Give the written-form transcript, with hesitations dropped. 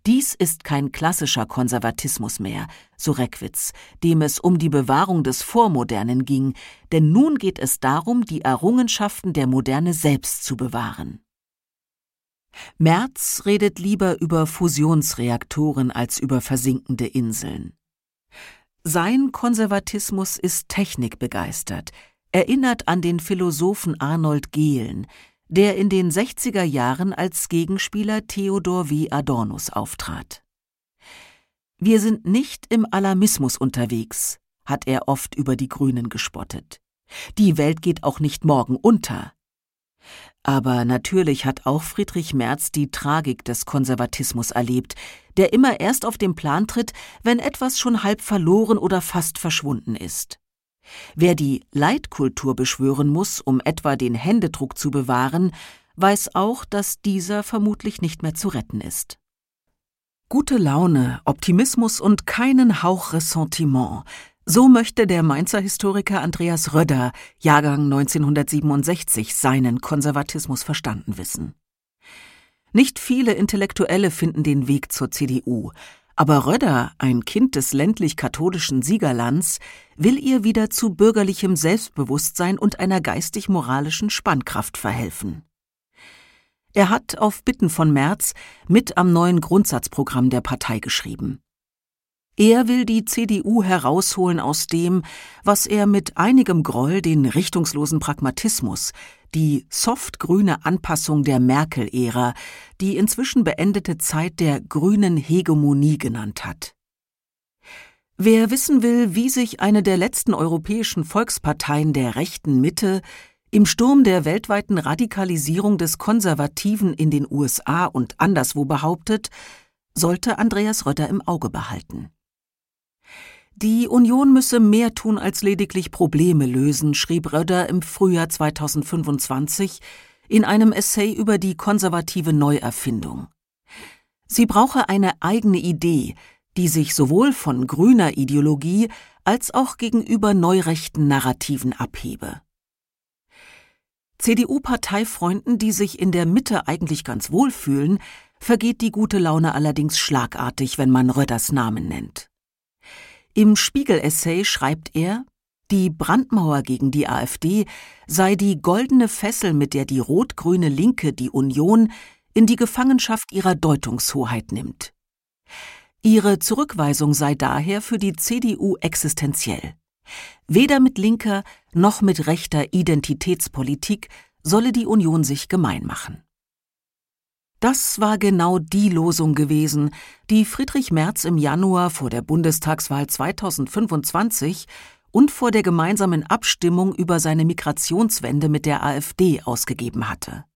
Dies ist kein klassischer Konservatismus mehr, so Reckwitz, dem es um die Bewahrung des Vormodernen ging, denn nun geht es darum, die Errungenschaften der Moderne selbst zu bewahren. Merz redet lieber über Fusionsreaktoren als über versinkende Inseln. Sein Konservatismus ist technikbegeistert, erinnert an den Philosophen Arnold Gehlen, der in den 60er Jahren als Gegenspieler Theodor W. Adornos auftrat. Wir sind nicht im Alarmismus unterwegs, hat er oft über die Grünen gespottet. Die Welt geht auch nicht morgen unter. Aber natürlich hat auch Friedrich Merz die Tragik des Konservatismus erlebt, der immer erst auf den Plan tritt, wenn etwas schon halb verloren oder fast verschwunden ist. Wer die Leitkultur beschwören muss, um etwa den Händedruck zu bewahren, weiß auch, dass dieser vermutlich nicht mehr zu retten ist. Gute Laune, Optimismus und keinen Hauch Ressentiment, so möchte der Mainzer Historiker Andreas Rödder, Jahrgang 1967, seinen Konservatismus verstanden wissen. Nicht viele Intellektuelle finden den Weg zur CDU, aber Rödder, ein Kind des ländlich-katholischen Siegerlands, will ihr wieder zu bürgerlichem Selbstbewusstsein und einer geistig-moralischen Spannkraft verhelfen. Er hat auf Bitten von Merz mit am neuen Grundsatzprogramm der Partei geschrieben. Er will die CDU herausholen aus dem, was er mit einigem Groll den richtungslosen Pragmatismus, die soft-grüne Anpassung der Merkel-Ära, die inzwischen beendete Zeit der grünen Hegemonie genannt hat. Wer wissen will, wie sich eine der letzten europäischen Volksparteien der rechten Mitte im Sturm der weltweiten Radikalisierung des Konservativen in den USA und anderswo behauptet, sollte Andreas Rödder im Auge behalten. Die Union müsse mehr tun als lediglich Probleme lösen, schrieb Rödder im Frühjahr 2025 in einem Essay über die konservative Neuerfindung. Sie brauche eine eigene Idee, die sich sowohl von grüner Ideologie als auch gegenüber neurechten Narrativen abhebe. CDU-Parteifreunden, die sich in der Mitte eigentlich ganz wohl fühlen, vergeht die gute Laune allerdings schlagartig, wenn man Rödders Namen nennt. Im Spiegel-Essay schreibt er, die Brandmauer gegen die AfD sei die goldene Fessel, mit der die rot-grüne Linke die Union in die Gefangenschaft ihrer Deutungshoheit nimmt. Ihre Zurückweisung sei daher für die CDU existenziell. Weder mit linker noch mit rechter Identitätspolitik solle die Union sich gemein machen. Das war genau die Losung gewesen, die Friedrich Merz im Januar vor der Bundestagswahl 2025 und vor der gemeinsamen Abstimmung über seine Migrationswende mit der AfD ausgegeben hatte.